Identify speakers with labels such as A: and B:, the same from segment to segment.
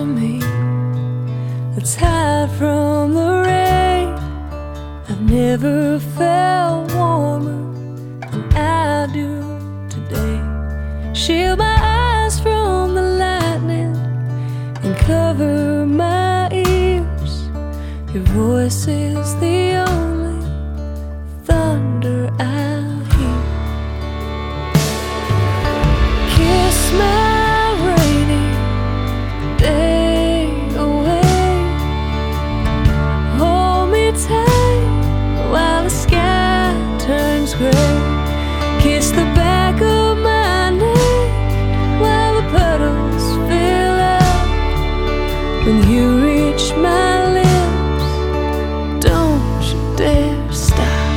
A: me. Let's hide from the rain. I've never felt warmer than I do today. Shield my eyes from the lightning and cover my ears. Your voice is the only thunder I'll hear. Kiss my rainy day away. Hold me tight while the sky turns gray. Kiss the back of my neck while the puddles fill up. When you reach my lips, don't you dare stop.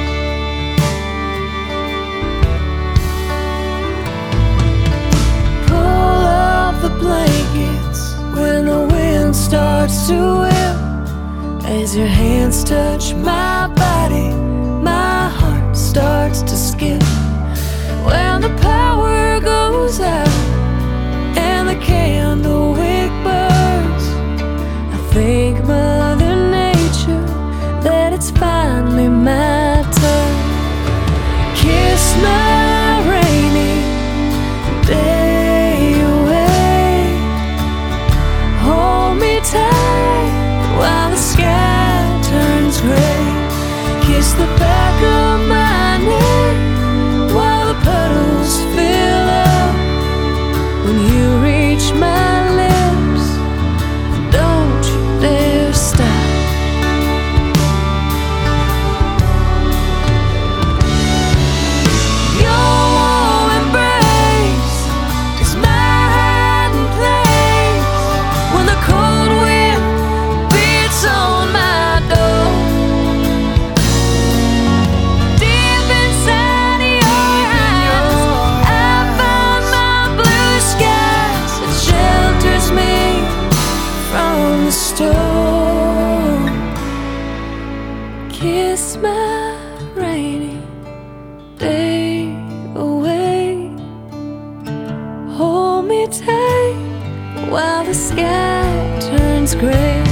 A: Pull up the blankets when the wind starts to whip. As your hands touch my body, my heart starts to skip. When the power goes out and the candle wick burns, I thank Mother Nature that it's finally my turn. Kiss my rainy day away. Hold me tight while the sky turns gray. Kiss the back of my neck while the puddles fill up. When you reach my lips, don't you dare stop. Your warm embrace is my hiding place. When the cold wind beats on my door, deep inside of your eyes, I find my blue skies. It shelters me from the storm. Kiss my rainy day away. Hold me tight while the sky turns gray.